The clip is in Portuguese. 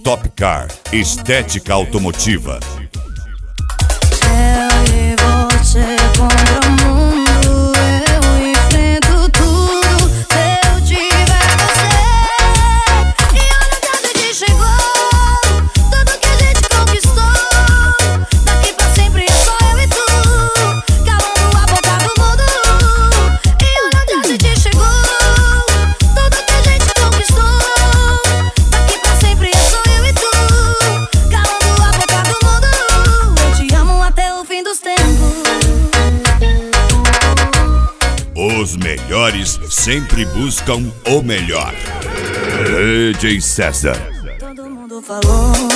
Stock Car, estética automotiva. Eu e você contra o mundo, eu enfrento tudo. Se eu tiver você, e olha onde a gente chegou, tudo que a gente conquistou. Daqui pra sempre é só eu e tu, calando a boca do mundo. E olha onde a gente chegou, tudo que a gente conquistou. Daqui pra sempre é só eu e tu, calando a boca do mundo. Eu te amo até o fim dos tempos. Os melhores sempre buscam o melhor. DJ César. Todo mundo falou